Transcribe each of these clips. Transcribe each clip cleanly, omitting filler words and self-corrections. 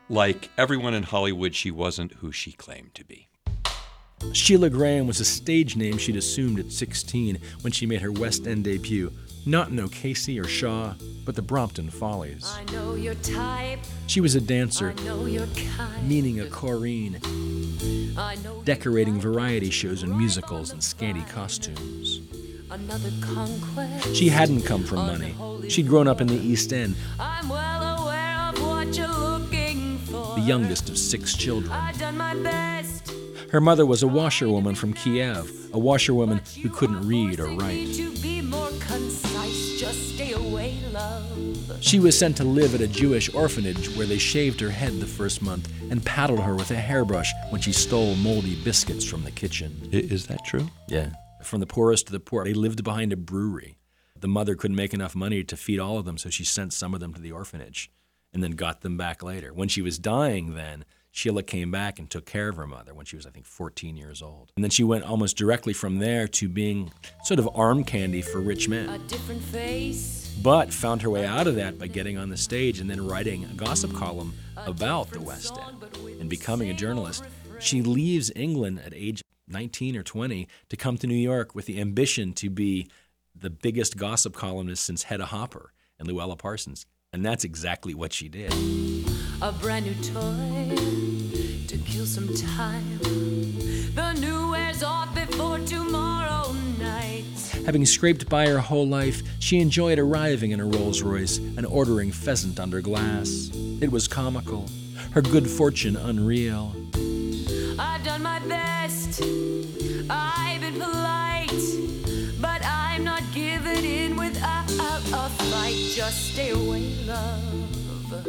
Like everyone in Hollywood, she wasn't who she claimed to be. Sheila Graham was a stage name she'd assumed at 16 when she made her West End debut, not in O'Casey or Shaw, but the Brompton Follies. I know your type. She was a dancer, I know your kind. meaning a Corinne, I know decorating variety shows and musicals in scanty costumes. another conquest. She hadn't come from money. She'd grown up in the East End, I'm well aware of what you're looking for. the youngest of 6 children. I've done my best. Her mother was a washerwoman from Kiev, a washerwoman who couldn't read or write. To be more concise, just stay away, love. She was sent to live at a Jewish orphanage where they shaved her head the first month and paddled her with a hairbrush when she stole moldy biscuits from the kitchen. Is that true? Yeah. From the poorest to the poor. They lived behind a brewery. The mother couldn't make enough money to feed all of them, so she sent some of them to the orphanage and then got them back later. When she was dying then, Sheila came back and took care of her mother when she was, I think, 14 years old. And then she went almost directly from there to being sort of arm candy for rich men. A different face. But found her way out of that by getting on the stage and then writing a gossip column about the West End and becoming a journalist. She leaves England at age 19 or 20 to come to New York with the ambition to be the biggest gossip columnist since Hedda Hopper and Luella Parsons. And that's exactly what she did. A brand new toy to kill some time. The new wears off before tomorrow night. Having scraped by her whole life, she enjoyed arriving in a Rolls Royce and ordering pheasant under glass. It was comical, her good fortune unreal. I've done my best. I've been polite, but I'm not giving in without a fight. Just stay away, love.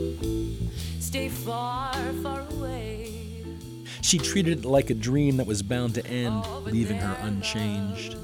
Stay far, far away. She treated it like a dream that was bound to end, leaving her unchanged.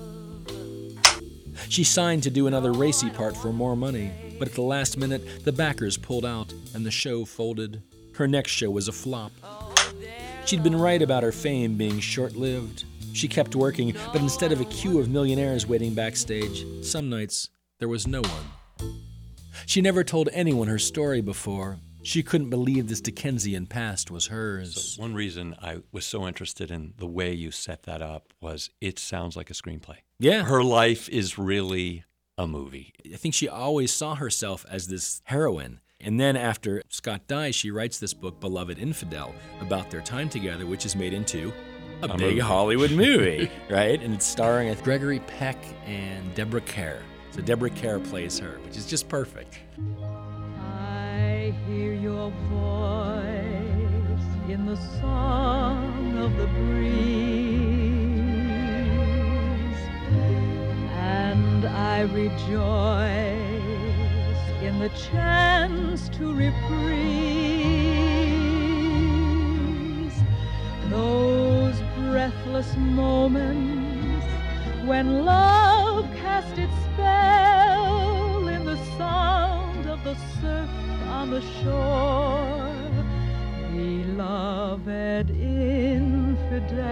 She signed to do another racy part for more money, but at the last minute, the backers pulled out and the show folded. Her next show was a flop. She'd been right about her fame being short-lived. She kept working, but instead of a queue of millionaires waiting backstage, some nights there was no one. She never told anyone her story before. She couldn't believe this Dickensian past was hers. So one reason I was so interested in the way you set that up was it sounds like a screenplay. Yeah. Her life is really a movie. I think she always saw herself as this heroine. And then after Scott dies, she writes this book, Beloved Infidel, about their time together, which is made into a big movie. Hollywood movie, right? And it's starring Gregory Peck and Deborah Kerr. So Deborah Kerr plays her, which is just perfect. I hear your voice in the song of the breeze, and I rejoice in the chance to reprise those breathless moments when love cast its spell in the sound of the surf on the shore. Beloved infidel,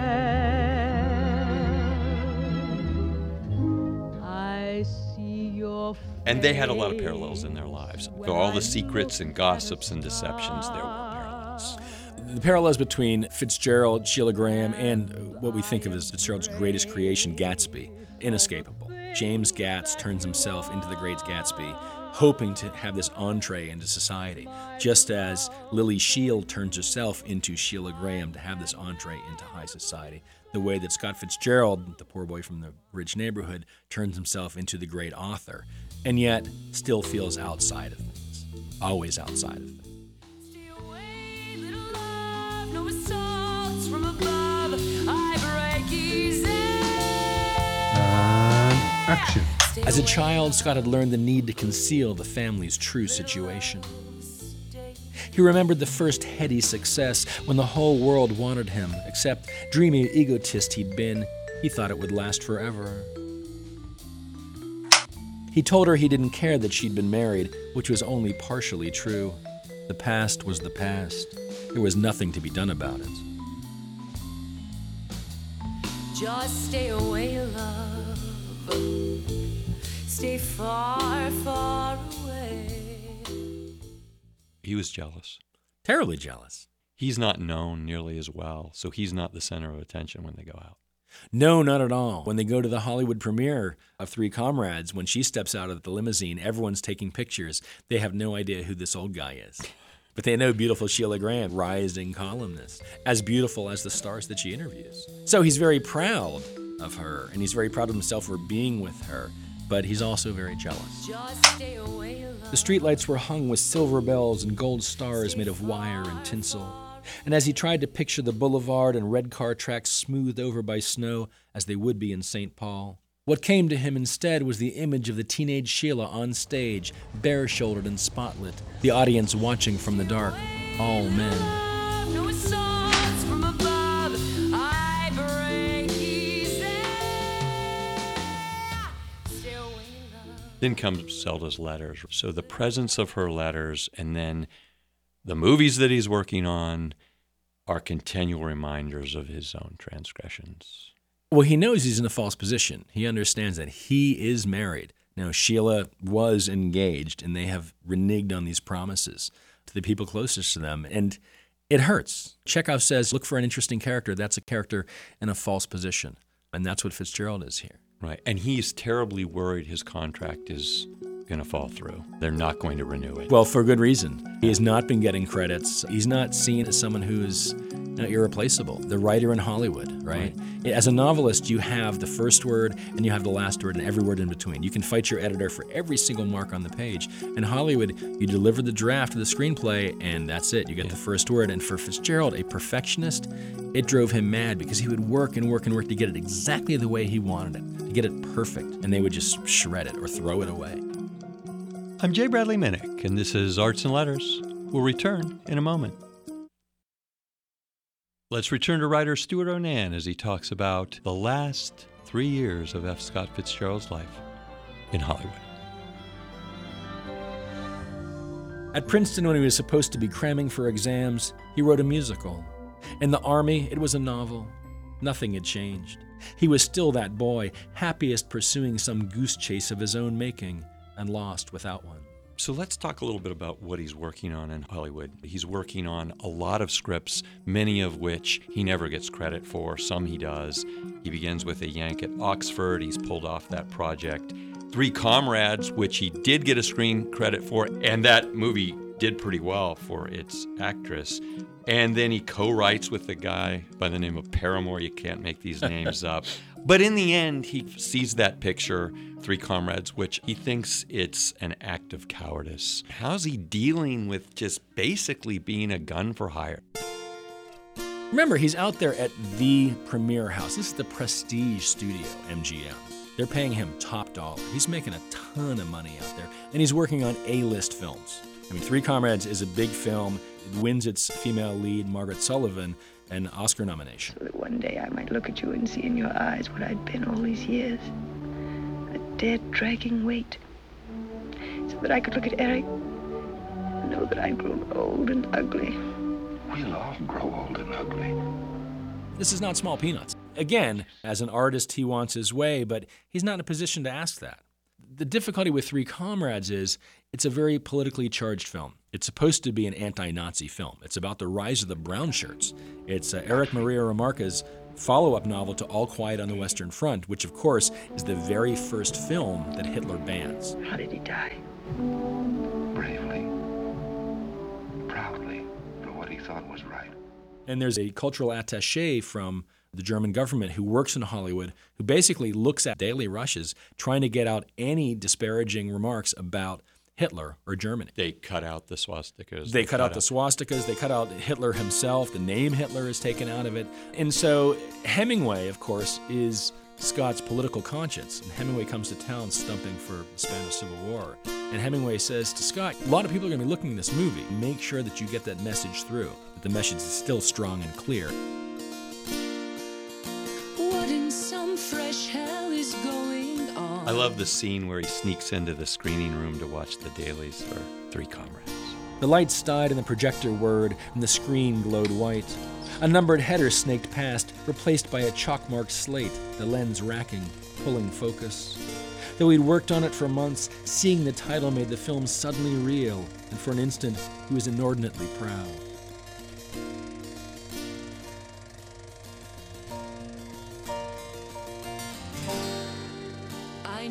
I see your face. And they had a lot of parallels in their lives. For all the secrets and gossips and deceptions, there were parallels. The parallels between Fitzgerald, Sheila Graham, and what we think of as Fitzgerald's greatest creation, Gatsby, inescapable. James Gatz turns himself into the great Gatsby, hoping to have this entree into society, just as Lily Shield turns herself into Sheila Graham to have this entree into high society, the way that Scott Fitzgerald, the poor boy from the rich neighborhood, turns himself into the great author, and yet still feels outside of things, always outside of things. Stay away, little love, no assaults from above. I break easy. Action. As a child, Scott had learned the need to conceal the family's true situation. He remembered the first heady success when the whole world wanted him, except, dreamy egotist he'd been, he thought it would last forever. He told her he didn't care that she'd been married, which was only partially true. The past was the past. There was nothing to be done about it. Just stay away, love. Stay far, far away. He was jealous. Terribly jealous. He's not known nearly as well, so he's not the center of attention when they go out. No, not at all. When they go to the Hollywood premiere of Three Comrades, when she steps out of the limousine, everyone's taking pictures. They have no idea who this old guy is. But they know beautiful Sheila Grant, rising columnist, as beautiful as the stars that she interviews. So he's very proud of her, and he's very proud of himself for being with her, but he's also very jealous. Just stay away, love. The streetlights were hung with silver bells and gold stars made of wire and tinsel. And as he tried to picture the boulevard and red car tracks smoothed over by snow as they would be in St. Paul, what came to him instead was the image of the teenage Sheila on stage, bare-shouldered and spotlit, the audience watching from the dark, all men. No swords from above, I break easy. Stay away, love. Then comes Zelda's letters. So the presence of her letters and then the movies that he's working on are continual reminders of his own transgressions. Well, he knows he's in a false position. He understands that he is married. Now, Sheila was engaged, and they have reneged on these promises to the people closest to them, and it hurts. Chekhov says, look for an interesting character. That's a character in a false position, and that's what Fitzgerald is here. Right, and he's terribly worried his contract is going to fall through. They're not going to renew it. Well, for good reason. He has not been getting credits. He's not seen as someone who's irreplaceable. The writer in Hollywood, right? As a novelist, you have the first word and you have the last word and every word in between. You can fight your editor for every single mark on the page. In Hollywood, you deliver the draft of the screenplay and that's it. You get the first word. And for Fitzgerald, a perfectionist, it drove him mad because he would work and work and work to get it exactly the way he wanted it, to get it perfect, and they would just shred it or throw it away. I'm J. Bradley Minnick, and this is Arts and Letters. We'll return in a moment. Let's return to writer Stuart Onan as he talks about the last 3 years of F. Scott Fitzgerald's life in Hollywood. At Princeton, when he was supposed to be cramming for exams, he wrote a musical. In the Army, it was a novel. Nothing had changed. He was still that boy, happiest pursuing some goose chase of his own making, and lost without one. So let's talk a little bit about what he's working on in Hollywood. He's working on a lot of scripts, many of which he never gets credit for. Some he does. He begins with A Yank at Oxford. He's pulled off that project. Three Comrades, which he did get a screen credit for, and that movie did pretty well for its actress. And then he co-writes with a guy by the name of Paramore. You can't make these names up. But in the end, he sees that picture, Three Comrades, which he thinks it's an act of cowardice. How's he dealing with just basically being a gun for hire? Remember, he's out there at the premiere house. This is the Prestige Studio, MGM. They're paying him top dollar. He's making a ton of money out there, and he's working on A-list films. I mean, Three Comrades is a big film. It wins its female lead, Margaret Sullivan, an Oscar nomination. So that one day I might look at you and see in your eyes what I'd been all these years. A dead, dragging weight. So that I could look at Eric and know that I'd grown old and ugly. We'll all grow old and ugly. This is not small peanuts. Again, as an artist, he wants his way, but he's not in a position to ask that. The difficulty with Three Comrades is it's a very politically charged film. It's supposed to be an anti-Nazi film. It's about the rise of the brown shirts. It's Erich Maria Remarque's follow-up novel to All Quiet on the Western Front, which, of course, is the very first film that Hitler bans. How did he die? Bravely. Proudly. For what he thought was right. And there's a cultural attaché from the German government who works in Hollywood, who basically looks at daily rushes, trying to get out any disparaging remarks about Hitler or Germany. They cut out the swastikas. They cut out the swastikas. They cut out Hitler himself. The name Hitler is taken out of it. And so Hemingway, of course, is Scott's political conscience. And Hemingway comes to town stumping for the Spanish Civil War. And Hemingway says to Scott, a lot of people are going to be looking at this movie. Make sure that you get that message through, that the message is still strong and clear. What in some fresh hell is going on? I love the scene where he sneaks into the screening room to watch the dailies for Three Comrades. The lights died and the projector whirred, and the screen glowed white. A numbered header snaked past, replaced by a chalk-marked slate, the lens racking, pulling focus. Though he'd worked on it for months, seeing the title made the film suddenly real, and for an instant he was inordinately proud.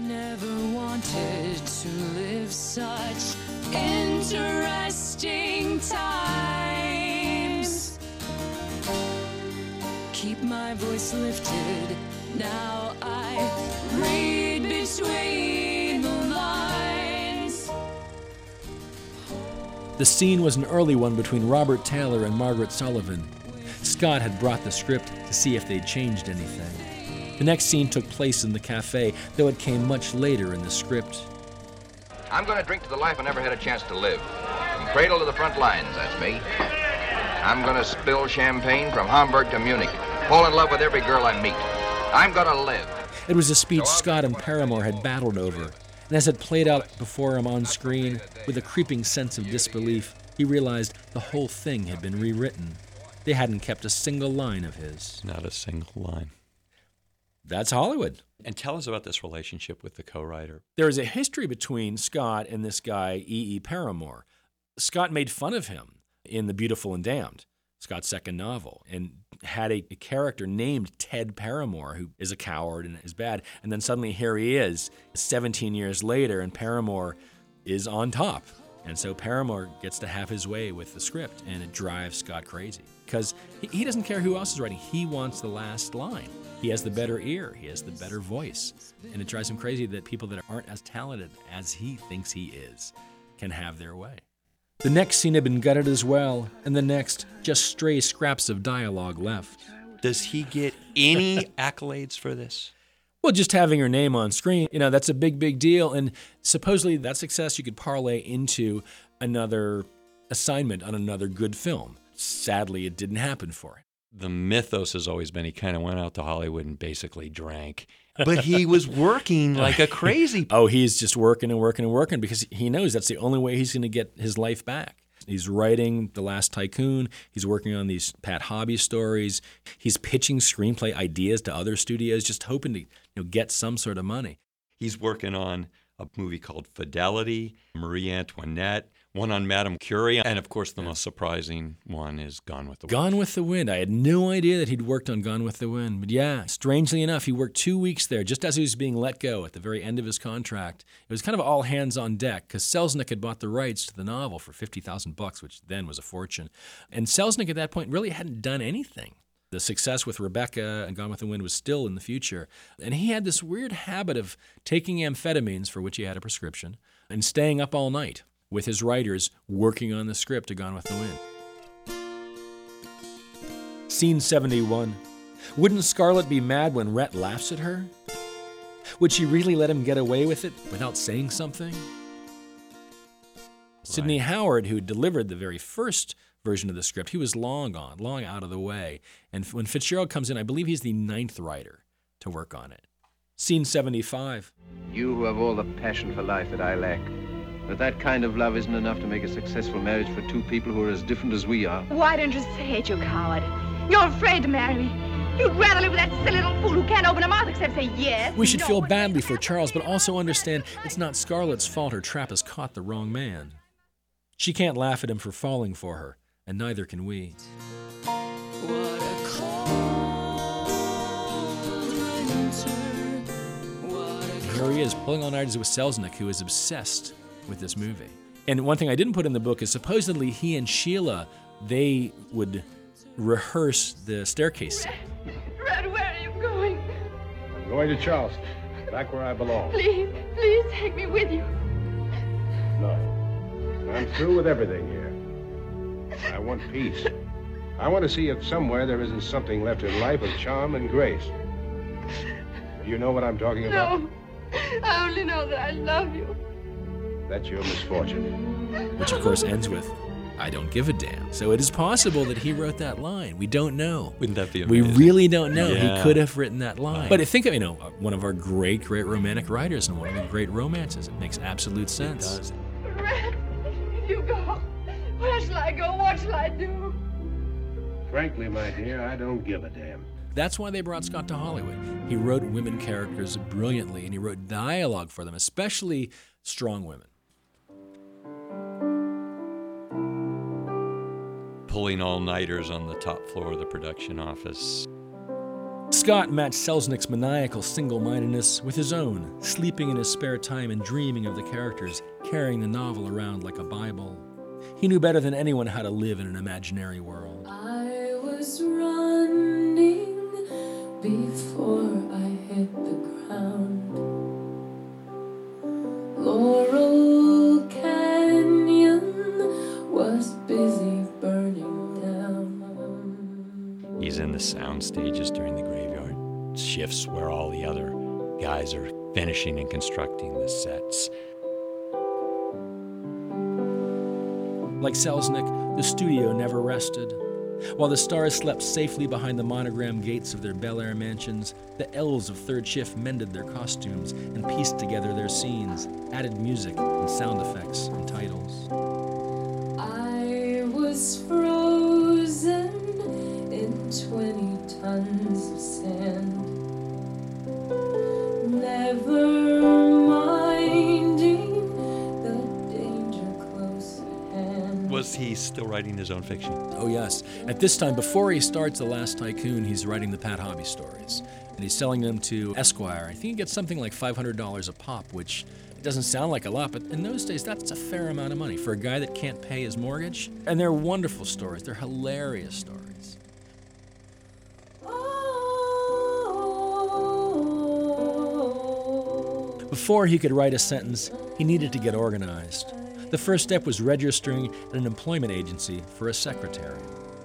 never wanted to live such interesting times. Keep my voice lifted, now I read between the lines. The scene was an early one between Robert Taylor and Margaret Sullivan. Scott had brought the script to see if they'd changed anything. The next scene took place in the cafe, though it came much later in the script. I'm going to drink to the life I never had a chance to live. From cradle to the front lines, that's me. I'm going to spill champagne from Hamburg to Munich. Fall in love with every girl I meet. I'm going to live. It was a speech Scott and Paramore had battled over, and as it played out before him on screen, with a creeping sense of disbelief, he realized the whole thing had been rewritten. They hadn't kept a single line of his. Not a single line. That's Hollywood. And tell us about this relationship with the co-writer. There is a history between Scott and this guy, E.E. Paramore. Scott made fun of him in The Beautiful and Damned, Scott's second novel, and had a character named Ted Paramore, who is a coward and is bad. And then suddenly here he is, 17 years later, and Paramore is on top. And so Paramore gets to have his way with the script, and it drives Scott crazy. Because he doesn't care who else is writing. He wants the last line. He has the better ear. He has the better voice. And it drives him crazy that people that aren't as talented as he thinks he is can have their way. The next scene had been gutted as well, and the next, just stray scraps of dialogue left. Does he get any accolades for this? Well, just having her name on screen, that's a big, big deal. And supposedly that success you could parlay into another assignment on another good film. Sadly, it didn't happen for him. The mythos has always been he kind of went out to Hollywood and basically drank. But he was working like a crazy. Oh, he's just working and working and working because he knows that's the only way he's going to get his life back. He's writing The Last Tycoon. He's working on these Pat Hobby stories. He's pitching screenplay ideas to other studios, just hoping to get some sort of money. He's working on a movie called Fidelity, Marie Antoinette, one on Madame Curie, and of course the most surprising one is Gone with the Wind. Gone with the Wind. I had no idea that he'd worked on Gone with the Wind. But yeah, strangely enough, he worked 2 weeks there just as he was being let go at the very end of his contract. It was kind of all hands on deck because Selznick had bought the rights to the novel for $50,000, which then was a fortune. And Selznick at that point really hadn't done anything. The success with Rebecca and Gone with the Wind was still in the future. And he had this weird habit of taking amphetamines, for which he had a prescription, and staying up all night with his writers working on the script of Gone with the Wind. Scene 71. Wouldn't Scarlett be mad when Rhett laughs at her? Would she really let him get away with it without saying something? Sidney Howard, who delivered the very first version of the script, he was long gone, long out of the way. And when Fitzgerald comes in, I believe he's the 9th writer to work on it. Scene 75. You who have all the passion for life that I lack. But that kind of love isn't enough to make a successful marriage for two people who are as different as we are. Why don't you say it, you coward? You're afraid to marry me. You'd rather live with that silly little fool who can't open her mouth except say yes. We should feel badly for Charles, but also understand it's not Scarlett's fault her trap has caught the wrong man. She can't laugh at him for falling for her, and neither can we. What a cold winter. Here he is, pulling all nighters with Selznick, who is obsessed with this movie. And one thing I didn't put in the book is supposedly he and Sheila, they would rehearse the staircase scene. Red, where are you going? I'm going to Charleston, back where I belong. Please take me with you. No. I'm through with everything here. I want peace. I want to see if somewhere there isn't something left in life of charm and grace. You know what I'm talking about? No. I only know that I love you. That's your misfortune. Which, of course, ends with, I don't give a damn. So it is possible that he wrote that line. We don't know. Wouldn't that be We amazing? really don't know. Yeah. He could have written that line. Right. But I think of, one of our great romantic writers and one of the great romances. It makes absolute sense. It does. Red, you go. Where shall I go? What shall I do? Frankly, my dear, I don't give a damn. That's why they brought Scott to Hollywood. He wrote women characters brilliantly, and he wrote dialogue for them, especially strong women. Pulling all-nighters on the top floor of the production office. Scott matched Selznick's maniacal single-mindedness with his own, sleeping in his spare time and dreaming of the characters, carrying the novel around like a Bible. He knew better than anyone how to live in an imaginary world. I was running before I hit the ground. Laurel Canyon was busy burning down. He's in the sound stages during the graveyard shifts where all the other guys are finishing and constructing the sets. Like Selznick, the studio never rested. While the stars slept safely behind the monogram gates of their Bel Air mansions, the elves of Third Shift mended their costumes and pieced together their scenes, added music and sound effects and titles. I was frozen in 20 tons of sand, never minding the danger close at hand. Was he still writing his own fiction? Oh yes. At this time, before he starts The Last Tycoon, he's writing the Pat Hobby stories. And he's selling them to Esquire. I think he gets something like $500 a pop, which doesn't sound like a lot, but in those days, that's a fair amount of money for a guy that can't pay his mortgage. And they're wonderful stories. They're hilarious stories. Before he could write a sentence, he needed to get organized. The first step was registering at an employment agency for a secretary.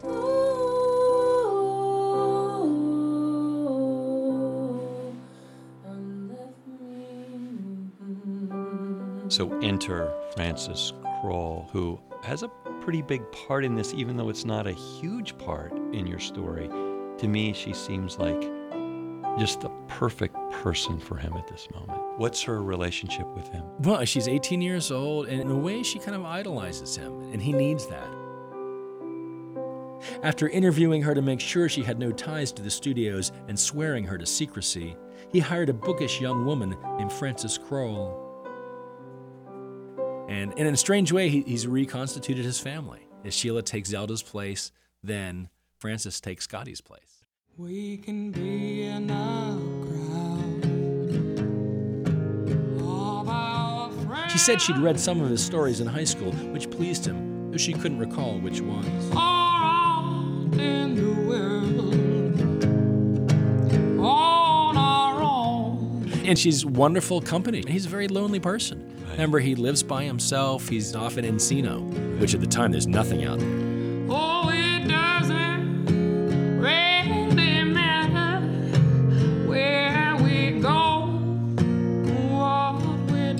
So enter Frances Kroll, who has a pretty big part in this, even though it's not a huge part in your story. To me, she seems like just the perfect person for him at this moment. What's her relationship with him? Well, she's 18 years old, and in a way, she kind of idolizes him, and he needs that. After interviewing her to make sure she had no ties to the studios and swearing her to secrecy, he hired a bookish young woman named Frances Kroll. And in a strange way, he's reconstituted his family. As Sheila takes Zelda's place, then Frances takes Scotty's place. We can be in a crowd of our friends. She said she'd read some of his stories in high school, which pleased him, though she couldn't recall which ones. All in the world, on our own. And she's wonderful company. He's a very lonely person. Right. Remember, he lives by himself. He's off in Encino, which at the time there's nothing out there. Oh, it doesn't really matter where we go, what we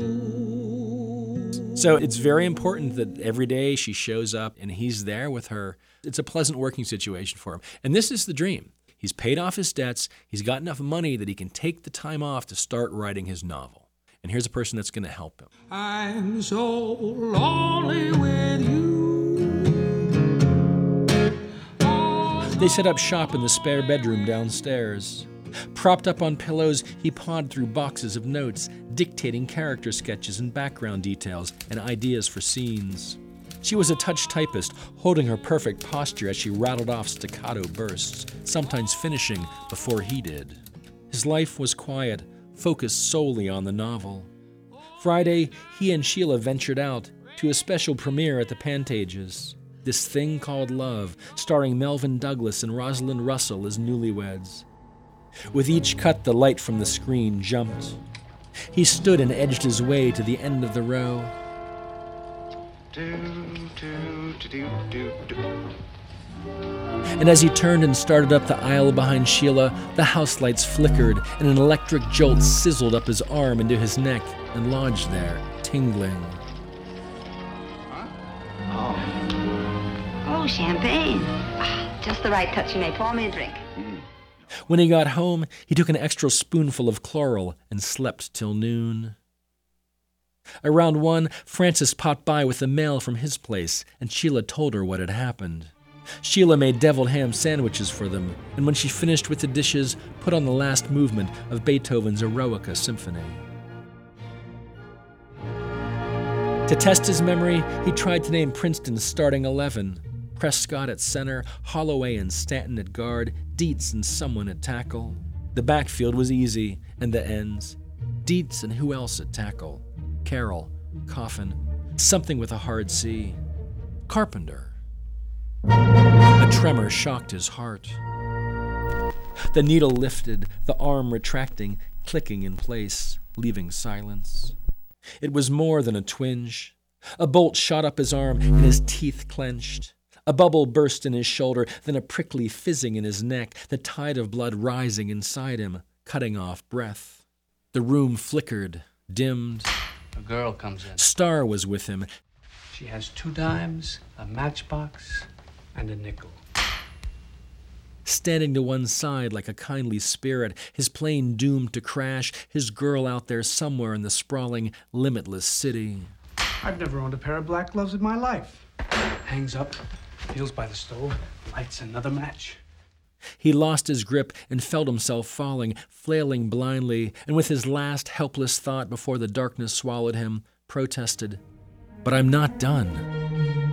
do. So it's very important that every day she shows up and he's there with her. It's a pleasant working situation for him. And this is the dream. He's paid off his debts. He's got enough money that he can take the time off to start writing his novel. And here's a person that's going to help him. I'm so lonely with you. They set up shop in the spare bedroom downstairs. Propped up on pillows, he pawed through boxes of notes, dictating character sketches and background details and ideas for scenes. She was a touch typist, holding her perfect posture as she rattled off staccato bursts, sometimes finishing before he did. His life was quiet, focused solely on the novel. Friday, he and Sheila ventured out to a special premiere at the Pantages. This Thing Called Love, starring Melvin Douglas and Rosalind Russell as newlyweds. With each cut, the light from the screen jumped. He stood and edged his way to the end of the row. And as he turned and started up the aisle behind Sheila, the house lights flickered and an electric jolt sizzled up his arm into his neck and lodged there, tingling. Oh, champagne. Just the right touch. You may pour me a drink. When he got home, he took an extra spoonful of chloral and slept till noon. Around 1, Frances popped by with the mail from his place, and Sheila told her what had happened. Sheila made deviled ham sandwiches for them, and when she finished with the dishes, put on the last movement of Beethoven's Eroica Symphony. To test his memory, he tried to name Princeton's starting 11. Prescott at center, Holloway and Stanton at guard, Dietz and someone at tackle. The backfield was easy, and the ends. Dietz and who else at tackle? Carroll, Coffin, something with a hard C. Carpenter. A tremor shocked his heart. The needle lifted, the arm retracting, clicking in place, leaving silence. It was more than a twinge. A bolt shot up his arm, and his teeth clenched. A bubble burst in his shoulder, then a prickly fizzing in his neck, the tide of blood rising inside him, cutting off breath. The room flickered, dimmed. A girl comes in. Starr was with him. She has 2 dimes, a matchbox, and a nickel. Standing to one side like a kindly spirit, his plane doomed to crash, his girl out there somewhere in the sprawling, limitless city. I've never owned a pair of black gloves in my life. Hangs up, feels by the stove, lights another match. He lost his grip and felt himself falling, flailing blindly, and with his last helpless thought before the darkness swallowed him, protested, "But I'm not done."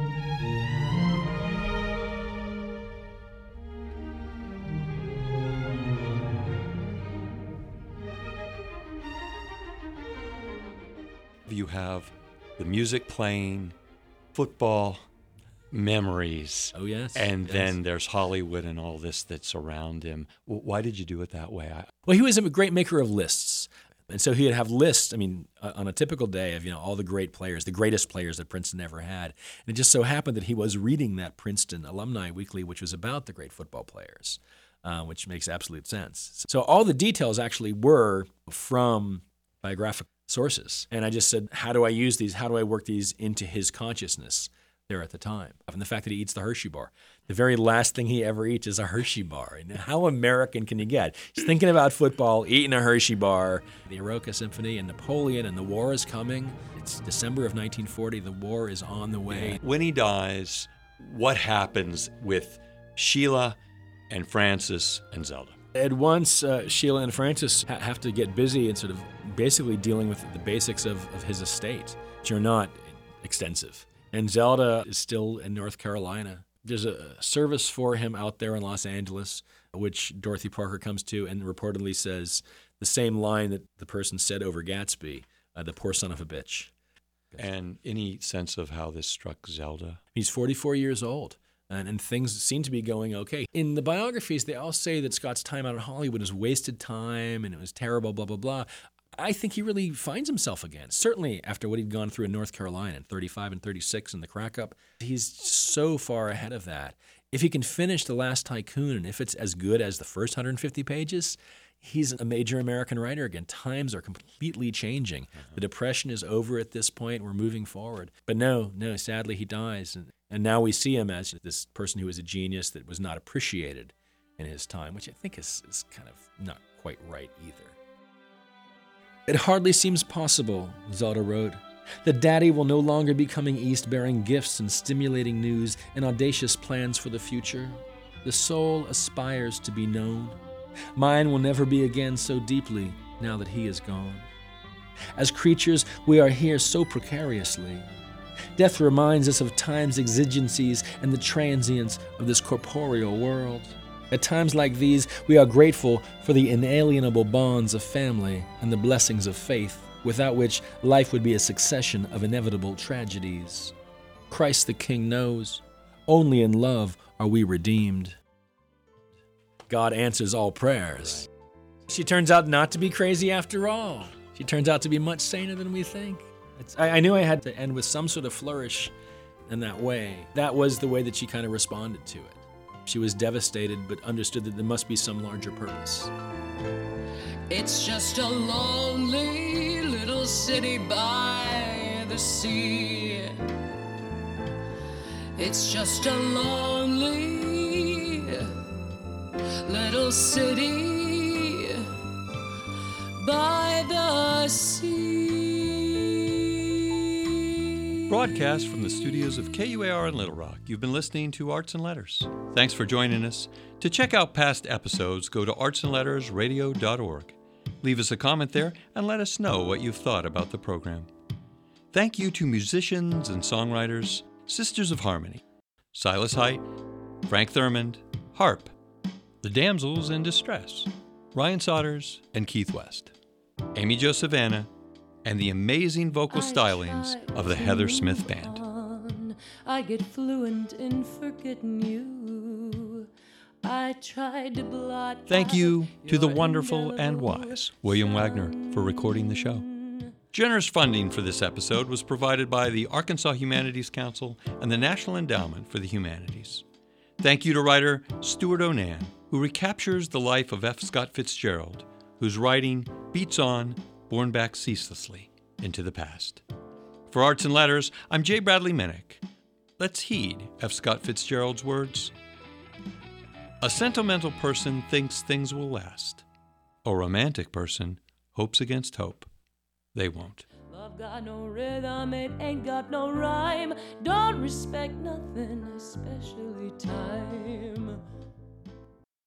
You have the music playing, football, memories. Oh, yes. And then there's Hollywood and all this that's around him. Why did you do it that way? Well, he was a great maker of lists. And so he'd have lists, on a typical day of, all the great players, the greatest players that Princeton ever had. And it just so happened that he was reading that Princeton Alumni Weekly, which was about the great football players, which makes absolute sense. So all the details actually were from biographical sources. And I just said, how do I use these? How do I work these into his consciousness there at the time? And the fact that he eats the Hershey bar. The very last thing he ever eats is a Hershey bar. And how American can you get? He's thinking about football, eating a Hershey bar. The Eroica Symphony and Napoleon and the war is coming. It's December of 1940. The war is on the way. When he dies, what happens with Sheila and Francis and Zelda? At once, Sheila and Francis have to get busy and sort of basically dealing with the basics of his estate, which are not extensive. And Zelda is still in North Carolina. There's a service for him out there in Los Angeles, which Dorothy Parker comes to and reportedly says the same line that the person said over Gatsby, the poor son of a bitch. And any sense of how this struck Zelda? He's 44 years old. And things seem to be going okay. In the biographies, they all say that Scott's time out in Hollywood was wasted time and it was terrible, blah, blah, blah. I think he really finds himself again. Certainly after what he'd gone through in North Carolina in 35 and 36 in the crack-up, he's so far ahead of that. If he can finish The Last Tycoon, and if it's as good as the first 150 pages, he's a major American writer again. Times are completely changing. Uh-huh. The Depression is over at this point. We're moving forward. But no, sadly he dies. And now we see him as this person who was a genius that was not appreciated in his time, which I think is kind of not quite right either. It hardly seems possible, Zelda wrote, that Daddy will no longer be coming east bearing gifts and stimulating news and audacious plans for the future. The soul aspires to be known. Mine will never be again so deeply now that he is gone. As creatures, we are here so precariously. Death reminds us of time's exigencies and the transience of this corporeal world. At times like these, we are grateful for the inalienable bonds of family and the blessings of faith, without which life would be a succession of inevitable tragedies. Christ the King knows, only in love are we redeemed. God answers all prayers. Right. She turns out not to be crazy after all. She turns out to be much saner than we think. I knew I had to end with some sort of flourish in that way. That was the way that she kind of responded to it. She was devastated, but understood that there must be some larger purpose. It's just a lonely little city by the sea. It's just a lonely little city by the sea. Broadcast from the studios of KUAR in Little Rock. You've been listening to Arts and Letters. Thanks for joining us. To check out past episodes, go to artsandlettersradio.org. Leave us a comment there and let us know what you've thought about the program. Thank you to musicians and songwriters, Sisters of Harmony, Silas Height, Frank Thurmond, harp, The Damsels in Distress, Ryan Sodders and Keith West, Amy Jo Savannah, and the amazing vocal stylings of the Heather Smith Band. I get fluent in forgetting you. I tried to blot. Thank you to the wonderful and wise William Wagner for recording the show. Generous funding for this episode was provided by the Arkansas Humanities Council and the National Endowment for the Humanities. Thank you to writer Stuart Onan, who recaptures the life of F. Scott Fitzgerald, whose writing beats on, borne back ceaselessly into the past. For Arts and Letters, I'm J. Bradley Minnick. Let's heed F. Scott Fitzgerald's words. A sentimental person thinks things will last. A romantic person hopes against hope. They won't. Love got no rhythm, it ain't got no rhyme. Don't respect nothing, especially time.